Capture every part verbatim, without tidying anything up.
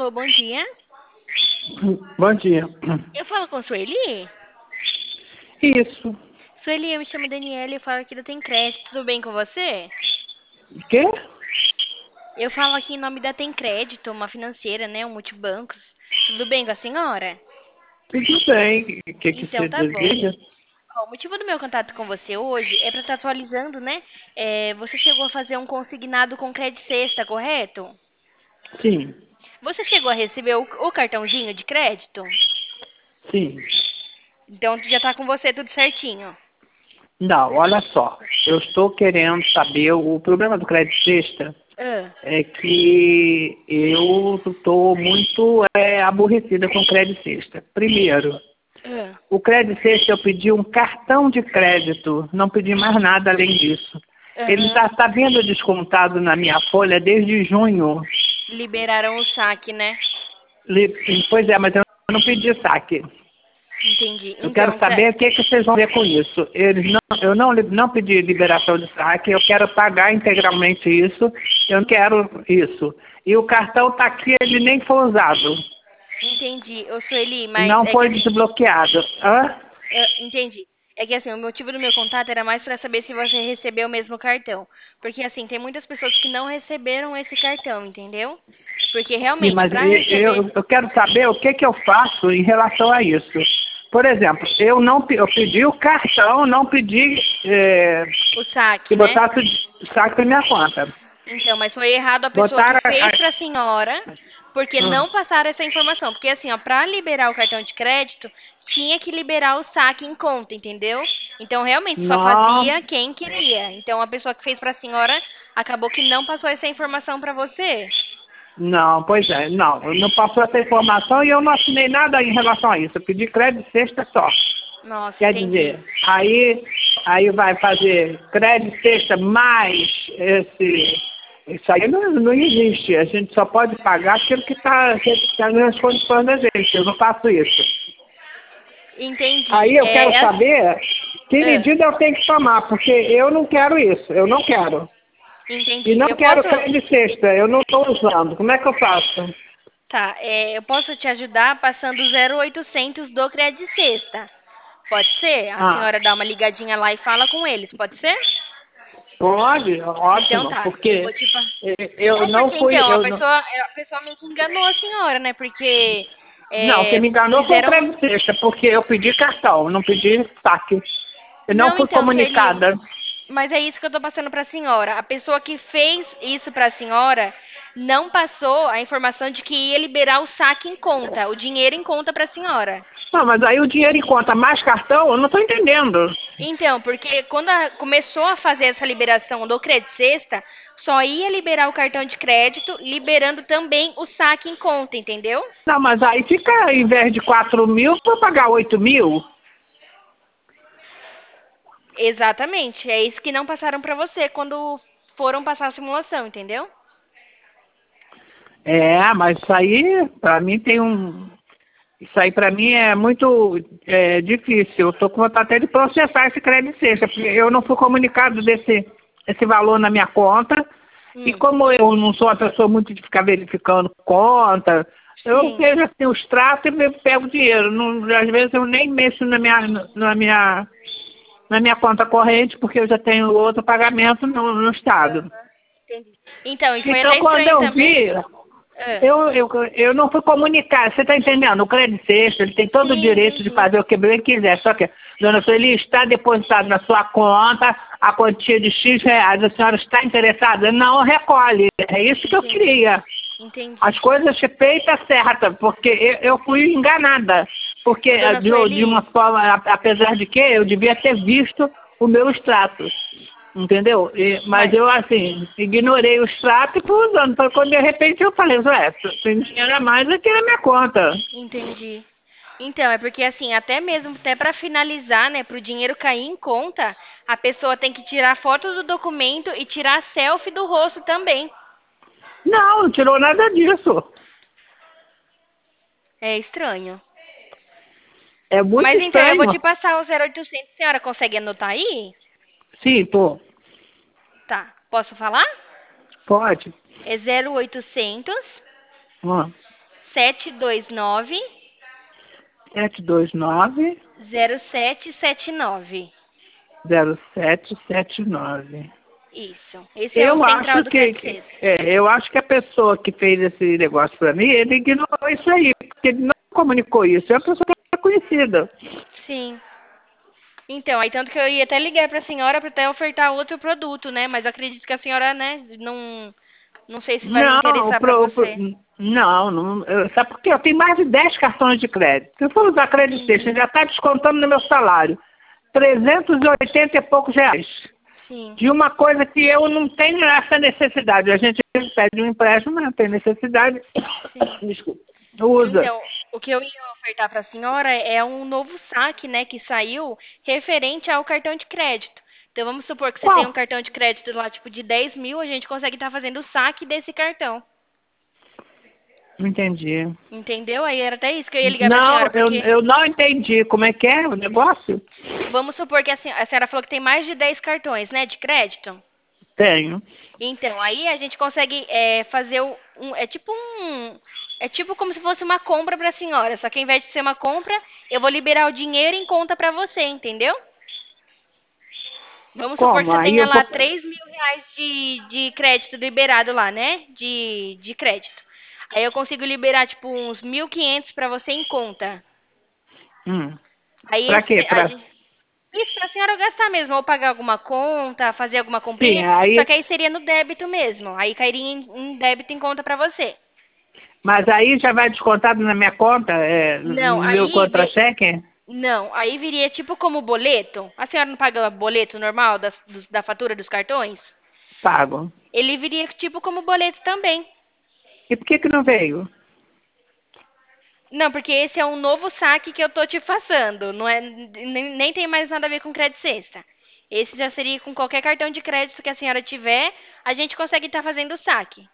Alô, bom dia. Bom dia. Eu falo com a Sueli? Isso. Sueli, eu me chamo Daniela e eu falo aqui do Tem Crédito. Tudo bem com você? Quê? Eu falo aqui em nome da Tem Crédito, uma financeira, né? Um multibancos. Tudo bem com a senhora? Tudo bem. O que, que Então você tá bom. deseja? Ó, o motivo do meu contato com você hoje é para estar atualizando, né? É, você chegou a fazer um consignado com crédito sexta, correto? Sim, Você chegou a receber o, o cartãozinho de crédito? sim. Então já tá com você tudo certinho. Não, olha só. Eu estou querendo saber, o problema do crédito sexta Ah, é que eu estou muito é, aborrecida com o crédito sexta. Primeiro, ah, o crédito sexta eu pedi um cartão de crédito, não pedi mais nada além disso. Ele aham. está tá tá vendo descontado na minha folha desde junho. Liberaram o saque, né? Li- Pois é, mas eu não pedi saque. Entendi. Eu quero Então, cê- saber o que, que vocês vão ver com isso. Eles não, eu não, li- não pedi liberação de saque, eu quero pagar integralmente isso, eu não quero isso. E o cartão está aqui, ele nem foi usado, entendi. Ô, Sueli, e mas não é que foi assim, desbloqueado. Hã? eu entendi. É que assim, o motivo do meu contato era mais para saber se você recebeu o mesmo cartão. Porque assim, tem muitas pessoas que não receberam esse cartão, entendeu? Porque Sim, realmente, mas para eu, receber eu eu quero saber o que, que eu faço em relação a isso. Por exemplo, eu não pe- eu pedi o cartão, não pedi é, o saque, que né? botasse saque na minha conta. Então, mas foi errado a pessoa que Botaram. A, fez a- para a senhora, porque hum. não passaram essa informação. Porque assim, ó, para liberar o cartão de crédito, tinha que liberar o saque em conta, entendeu? Então, realmente, só Não, fazia quem queria. Então, a pessoa que fez para a senhora acabou que não passou essa informação para você. não, pois é, não. Eu não passou essa informação e eu não assinei nada em relação a isso. Eu pedi crédito sexta só. Nossa, Quer entendi. dizer, aí, aí vai fazer crédito sexta mais esse. Isso aí não, não existe. A gente só pode pagar aquilo que está que tá nas condições da gente. Eu não faço isso. Entendi. Aí eu É, quero é assim. saber que Ah, medida eu tenho que tomar, porque eu não quero isso. Eu não quero. E entendi. não Eu quero posso. crédito sexta. Eu não estou usando. Como é que eu faço? Tá, é, eu posso te ajudar passando o zero oitocentos do Crédito Sexta. Pode ser? A Ah. senhora dá uma ligadinha lá e fala com eles, pode ser? Pode, Então ótimo, tá, eu porque vou te pa- eh, eu É não porque fui, então, a eu não, pessoa, a pessoa meio que enganou a senhora, né? Porque não, quem é, me enganou foi o fizeram. crédito sexta, porque eu pedi cartão, não pedi saque. Eu não Não, fui então, Sueli, comunicada. mas é isso que eu tô passando pra senhora. A pessoa que fez isso pra senhora não passou a informação de que ia liberar o saque em conta, o dinheiro em conta pra senhora. Não, mas aí o dinheiro em conta mais cartão, eu não estou entendendo. Então, porque quando a- começou a fazer essa liberação do Crédito Sexta, só ia liberar o cartão de crédito, liberando também o saque em conta, entendeu? Não, mas aí fica, em vez de quatro mil, vou pagar oito mil. Exatamente. É isso que não passaram pra você quando foram passar a simulação, entendeu? É, mas isso aí, para mim tem um, isso aí para mim é muito é, difícil. Eu estou com vontade até de processar esse crédito sexta, porque eu não fui comunicado desse esse valor na minha conta. E Hum, como eu não sou uma pessoa muito de ficar verificando conta, eu sim, vejo assim os tratos e eu pego dinheiro. Não, às vezes eu nem mexo na minha, na minha, na minha conta corrente, porque eu já tenho outro pagamento no, no estado. entendi. Então, e foi Então até quando estranho eu também. vi, Ah, eu, eu, eu não fui comunicar, você está entendendo? O crédito sexta, ele tem todo o sim, direito de entendi. fazer o que ele quiser. Só que, dona Sueli, está depositado na sua conta a quantia de X reais. A senhora está interessada? Não, recolhe. É isso que eu Entendi. queria. Entendi. As coisas feitas certas, porque eu, eu fui enganada. Porque Ô, eh, dona de, de uma Sueli, forma, a- apesar de que eu devia ter visto o meu extrato. Entendeu? E- mas mas eu, assim, ignorei o extrato e fui usando. Então, quando de repente eu falei, ué, tem dinheiro a mais aqui na minha conta. entendi. Então, é porque assim, até mesmo até para finalizar, né, para o dinheiro cair em conta, a pessoa tem que tirar foto do documento e tirar selfie do rosto também. Não, não tirou nada disso. É estranho. É muito Mas então, eu vou te estranho. passar o zero oitocentos. A senhora consegue anotar aí? Sim, pô, Tá. Posso falar? pode. É zero oitocentos Ó. sete dois nove, sete dois nove, zero sete sete nove. zero sete sete nove. Isso. Esse é o Eu central acho do que, Crédito que- Sexta. é, eu acho que a pessoa que fez esse negócio para mim, ele ignorou isso aí, porque ele não comunicou isso. É uma pessoa que é conhecida. Sim. Então, aí tanto que eu ia até ligar para a senhora para até ofertar outro produto, né? Mas eu acredito que a senhora, né, não, não sei se vai Não, o interessar para pro, o pro- você. não, não, eu- sabe por quê? Eu tenho mais de dez cartões de crédito. Se eu for usar crédito Entendi. Sexta, já está descontando no meu salário trezentos e oitenta e poucos reais. Sim. De uma coisa que eu não tenho essa necessidade. A gente pede um empréstimo, mas não tem necessidade. Sim. Desculpa. Usa. Então, o que eu ia ofertar para a senhora é um novo saque, né, que saiu referente ao cartão de crédito. Então, vamos supor que você tem um Qual? cartão de crédito lá, tipo, de dez mil, a gente consegue estar fazendo o saque desse cartão. Não entendi. Entendeu? Aí era até isso que eu ia ligar para a Não, senhora, eu, porque eu não entendi. Como é que é o negócio? vamos supor que a senhora, a senhora falou que tem mais de dez cartões, né, de crédito. Tenho. Então, aí a gente consegue é, fazer o- um. É tipo um. É tipo como se fosse uma compra para a senhora. Só que ao invés de ser uma compra, eu vou liberar o dinheiro em conta para você, entendeu? Vamos supor que Como? você Aí tenha eu lá vou. três mil reais de, de crédito liberado lá, né? De, de crédito. Aí eu consigo liberar, tipo, uns mil e quinhentos para você em conta. Hum. Aí Pra esse, quê? a Pra... gente, isso, pra senhora gastar mesmo, ou pagar alguma conta, fazer alguma Sim, comprinha. Só aí. que aí seria no débito mesmo. Aí cairia em, em débito em conta pra você. Mas aí já vai descontado na minha conta, é, Não, no meu aí vi- contra-cheque? não, aí viria tipo como boleto. A senhora não paga boleto normal das- dos- da fatura dos cartões? Pago. Ele viria tipo como boleto também. E por que que não veio? Não, porque esse é um novo saque que eu tô te passando. Não é, nem, nem tem mais nada a ver com crédito sexta. Esse já seria com qualquer cartão de crédito que a senhora tiver, a gente consegue estar fazendo o saque.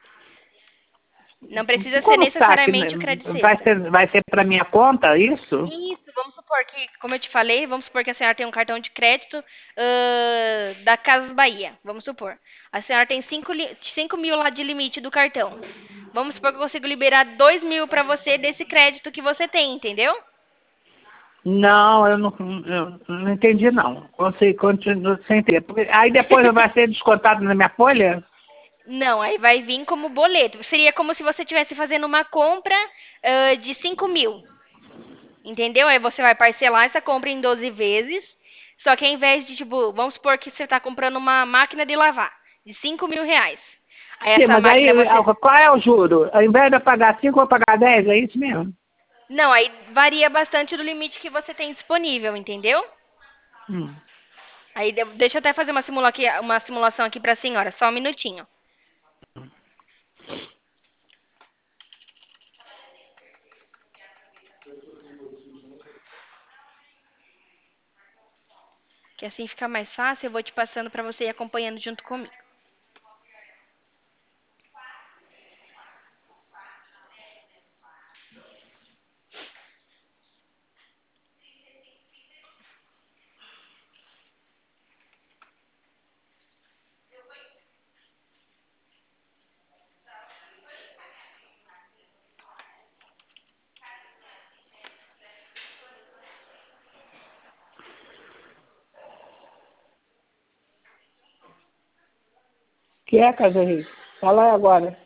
Não precisa ser Como saque, né? necessariamente o crédito Vai sexta. ser, vai ser para minha conta isso? Isso, vamos supor que, como eu te falei, vamos supor que a senhora tem um cartão de crédito ãh, da Casas Bahia, vamos supor. A senhora tem cinco mil lá de limite do cartão. Vamos supor que eu consigo liberar dois mil para você desse crédito que você tem, entendeu? Não, eu não, eu não entendi não. Você continua sem ter. Porque aí depois vai ser descontado na minha folha? Não, aí vai vir como boleto. Seria como se você estivesse fazendo uma compra ãh, de cinco mil. Entendeu? Aí você vai parcelar essa compra em doze vezes. Só que ao invés de, tipo, vamos supor que você está comprando uma máquina de lavar de cinco mil reais. Aí Sim, essa mas aí máquina você. qual é o juro? Ao invés de eu pagar cinco, eu vou pagar dez, é isso mesmo? Não, aí varia bastante do limite que você tem disponível, entendeu? Hum. Aí de- deixa eu até fazer uma, simula aqui, uma simulação aqui para a senhora, só um minutinho. Que assim fica mais fácil, eu vou te passando para você ir acompanhando junto comigo. Que é, Casa Henrique? Fala aí agora.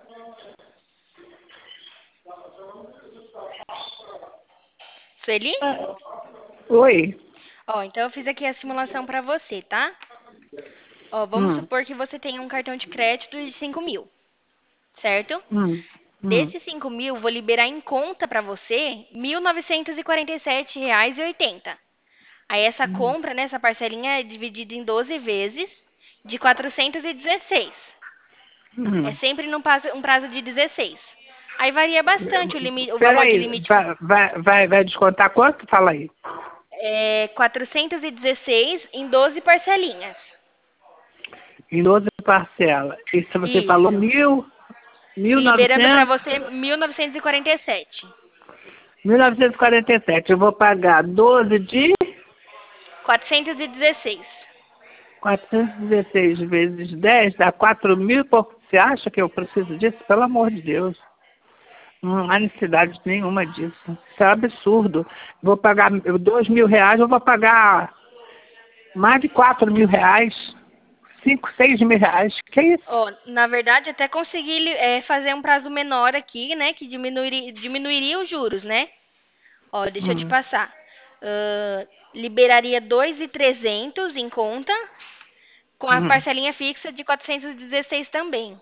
Sueli? Ah, oi. Ó, então eu fiz aqui a simulação para você, tá? Ó, vamos Hum, supor que você tem um cartão de crédito de cinco mil, certo? hum, hum, Desses cinco mil, vou liberar em conta para você mil novecentos e quarenta e sete reais e oitenta. Aí essa hum, compra, né, essa parcelinha é dividida em doze vezes de quatrocentos e dezesseis. É hum. sempre num prazo, um prazo de dezesseis. Aí varia bastante o, limite, o valor de Peraí, limite. vai, vai, vai, vai descontar quanto? Fala aí. É quatrocentos e dezesseis em doze parcelinhas. Em doze parcelas. Isso você falou Isso. mil, mil Liberando para novecentos, você mil novecentos e quarenta e sete. mil novecentos e quarenta e sete. Eu vou pagar doze de quatrocentos e dezesseis. quatrocentos e dezesseis vezes dez dá quatro mil e pouco. Você acha que eu preciso disso? Pelo amor de Deus. Não há necessidade nenhuma disso. Isso é um absurdo. Vou pagar dois mil reais, eu vou pagar mais de quatro mil reais, cinco, seis mil reais. Que isso? Ó, na verdade, até consegui é, fazer um prazo menor aqui, né? Que diminuiria, diminuiria os juros, né? Ó, deixa eu te Hum, passar. Ahn, liberaria dois mil e trezentos em conta, com a hum. parcelinha fixa de quatrocentos e dezesseis também.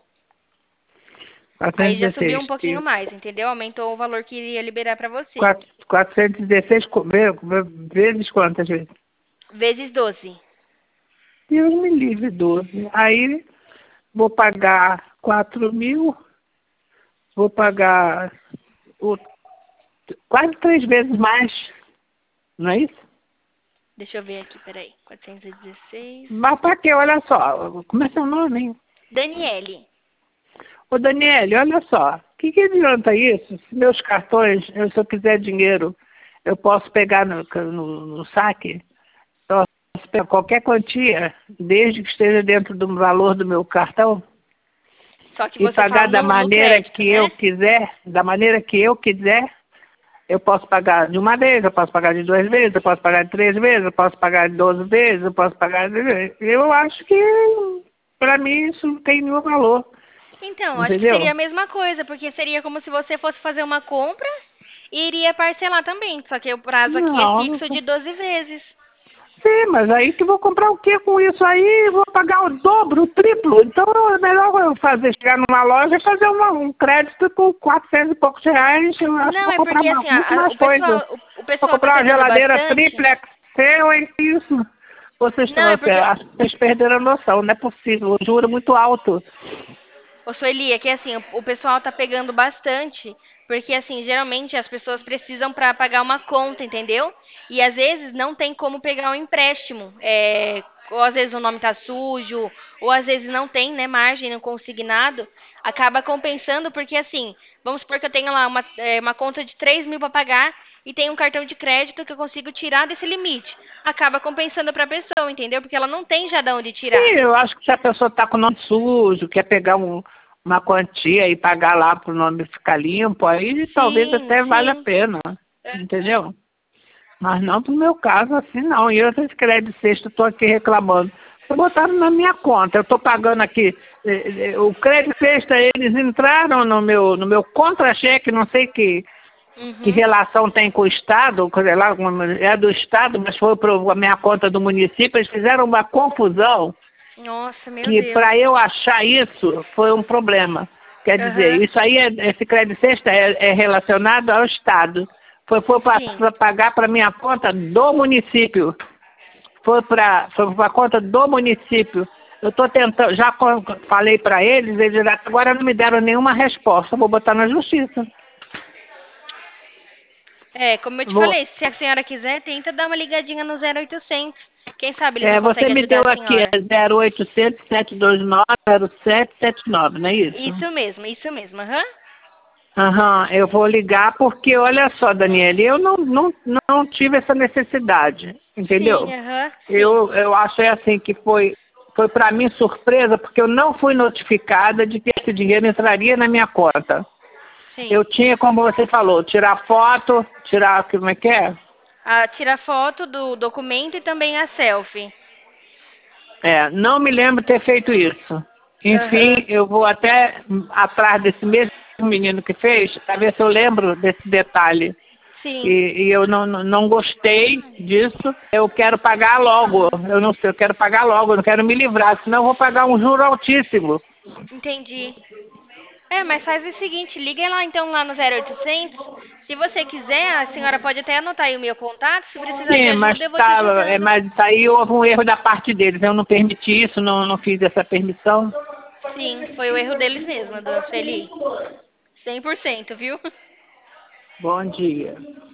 Aí já subiu um quatrocentos e dezesseis. pouquinho E mais, entendeu? Aumentou o valor que iria liberar para você. quatro- quatrocentos e dezesseis co- ve- ve- vezes quantas vezes? Vezes doze. Deus me livre, doze. Aí vou pagar quatro mil, vou pagar o- quase três vezes mais, não é isso? Deixa eu ver aqui, peraí. quatrocentos e dezesseis. Mas para quê? Olha só, como é seu nome, hein? Daniele. Ô, Daniele, olha só, o que, que adianta isso? Se meus cartões, eu, se eu quiser dinheiro, eu posso pegar no, no, no saque, eu posso pegar qualquer quantia, desde que esteja dentro do valor do meu cartão, Só que e você pagar fala da no, no maneira crédito, que né? eu quiser, da maneira que eu quiser. Eu posso pagar de uma vez, eu posso pagar de duas vezes, eu posso pagar de três vezes, eu posso pagar de doze vezes, eu posso pagar de... Eu acho que, para mim, isso não tem nenhum valor, Então, acho que seria entendeu? a mesma coisa, porque seria como se você fosse fazer uma compra e iria parcelar também. Só que o prazo aqui é Não, não fixo de doze vezes. sim, mas aí que vou comprar o que com isso aí? Vou pagar o dobro, o triplo. Então é melhor eu fazer, chegar numa loja e fazer uma, um crédito por quatrocentos e poucos reais. Eu acho que Não, vou é comprar porque uma- assim, muito a- a- mais o coisa. pessoal, o, o Vou pessoal tá comprar uma pegando geladeira bastante. triplex seu, é isso. Vocês, Não, é estão, porque vocês perderam a noção, não é possível. O juro é muito alto. Ô, Sueli, é que assim, o, o pessoal tá pegando bastante, porque assim, geralmente as pessoas precisam para pagar uma conta, entendeu? E às vezes não tem como pegar um empréstimo. É, ou às vezes o nome tá sujo, ou às vezes não tem, né, margem no consignado, acaba compensando, porque assim, vamos supor que eu tenho lá uma, é, uma conta de três mil para pagar e tem um cartão de crédito que eu consigo tirar desse limite. Acaba compensando para a pessoa, entendeu? Porque ela não tem já de onde tirar. Sim, eu acho que se a pessoa está com o nome sujo, quer pegar um, uma quantia e pagar lá para o nome ficar limpo, aí talvez Sim, até valha a sim. pena, entendeu? Mas não pro meu caso, assim não. E eu, esse crédito sexto, estou aqui reclamando. Eu botaram na minha conta, eu estou pagando aqui. eh, eh, O crédito sexta, eles entraram no meu, no meu contra-cheque, não sei que, que Uhum. relação tem com o Estado, sei lá, é do Estado, mas foi para a minha conta do município, eles fizeram uma confusão Nossa, meu que Deus. para eu achar isso foi um problema. Quer dizer, Aham. isso aí, é- esse crédito sexta é, é relacionado ao Estado. Foi, foi Sim. para pagar para minha conta do município. Foi para foi a conta do município. Eu estou tentando, já co- falei para eles, eles até agora não me deram nenhuma resposta. Vou botar na justiça. É, como eu te Vou, falei, se a senhora quiser, tenta dar uma ligadinha no zero oitocentos. Quem sabe eles é, não você conseguem me ajudar deu a aqui, é senhora. zero oitocentos, sete dois nove, zero sete sete nove, não é isso? Isso mesmo, isso mesmo, aham. Aham, eu vou ligar porque, olha só, Daniela, eu não, não, não tive essa necessidade, Sim, entendeu? aham, sim, Eu, eu achei assim que foi, foi para mim surpresa, porque eu não fui notificada de que esse dinheiro entraria na minha conta. sim. Eu tinha, como você falou, tirar foto, tirar, como é que é? Ah, tira foto do documento e também a selfie. É, não me lembro ter feito isso. Aham. Enfim, eu vou até hum, atrás desse mesmo menino que fez, para ver se eu lembro desse detalhe. E, Sim, e eu não, não não gostei disso. Eu quero pagar logo. Eu não sei, eu quero pagar logo, eu não quero me livrar, senão eu vou pagar um juro altíssimo. entendi. É, mas faz o seguinte, liga lá então lá no zero oitocentos. Se você quiser, a senhora pode até anotar aí o meu contato. Se precisar de Sim, mas, ajuda, eu vou te tá, é, ajudando. mas aí houve um erro da parte deles. Eu não permiti isso, não, não fiz essa permissão. Sim, foi o erro deles mesmo, dona Sueli. Cem por cento, viu? Bom dia.